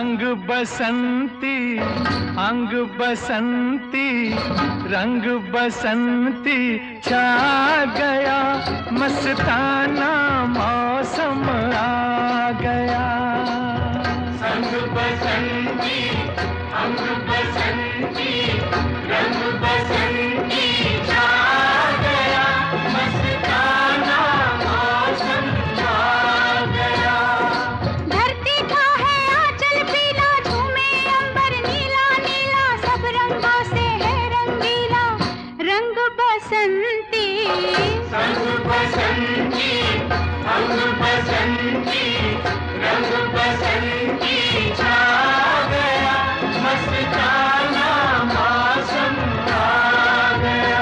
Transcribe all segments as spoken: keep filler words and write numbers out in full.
रंग बसंती अंग बसंती रंग बसंती छा गया, मस्ताना मौसम आ गया। संग बसंती अंग बसंती रंग बसंती छा गया, मस्ताना मौसम आ गया। धरती का है आंचल पीला, झूमे अंबर नीला नीला, सब रंगों से है रंगीला रंग बसंती। संग बसंती अंग बसंती रंग बसंती छा गया, मस्ताना मौसम आ गया।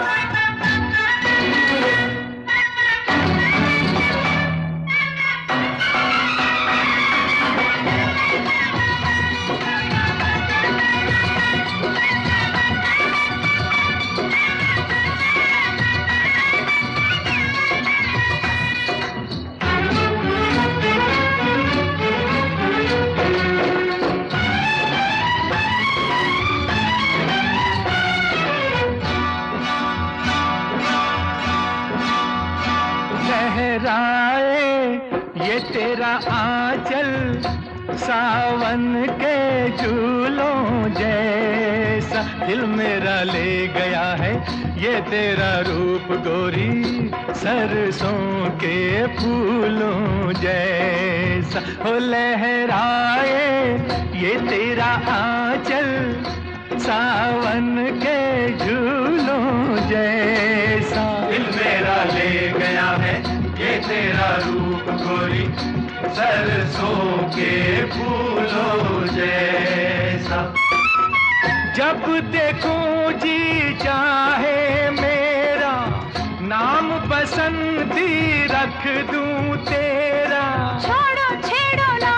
लहराए ये तेरा आंचल सावन के झूलों जैसा, दिल मेरा ले गया है ये तेरा रूप गोरी, सरसों के फूलों जैसा। हो लहराए ये तेरा आंचल सावन के झूलों जैसा, दिल मेरा ले गया है ये तेरा रूप गोरी, सरसों के फूलों जैसा। जब देखूं जी चाहे मेरा नाम बसंती रख दूं तेरा। छोड़ो छेड़ो ना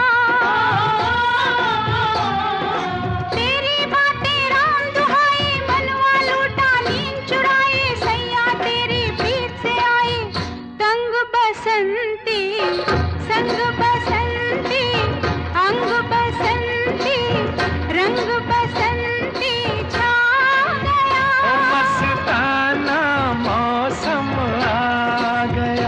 तेरी बातें राम दुहाई, मनवा लूटा नींद चुराई, सैया तेरी प्रीत से आई तंग बसंती। संग बसंती अंग बसंती रंग बसंती छा गया, ओ मस्ताना मौसम आ गया।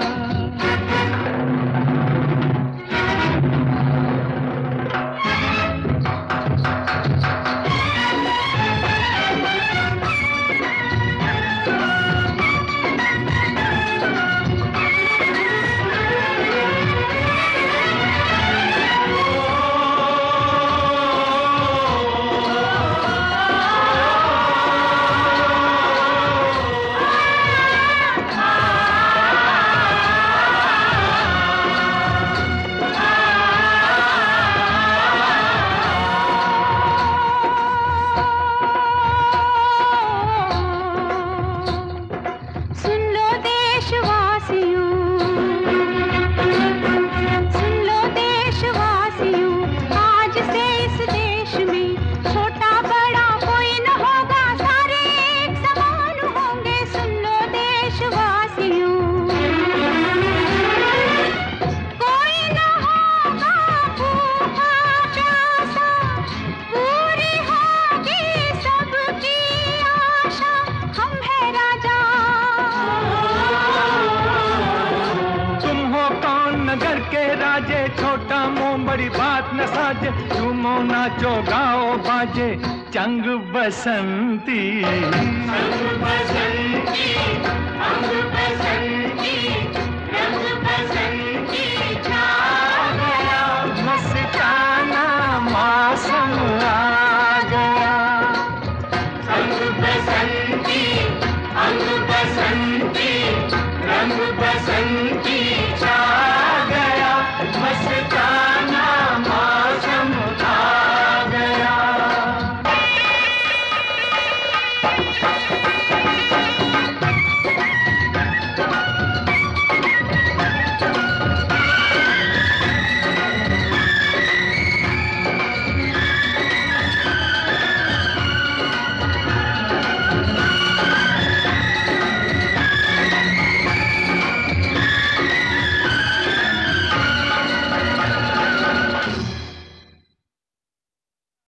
सुन लो देशवासियों, सुन लो देशवासियों, आज से इस देश में छोटा बड़ा कोई न होगा, सारे एक समान होंगे। सुन लो देशवासियों, कोई न होगा भूखा प्यासा, पूरी होगी सबकी आशा, हम है राजा। तुम हो कौन नगर के राजे, छोटा मुंह बड़ी बात न साजे, झूमो नाचो गाओ बाजे चंग बसंती। संग बसंती अंग बसंती रंग बसंती छा गया, मस्ताना मौसम आ गया। संग बसंती अंग बसंती रंग बसंती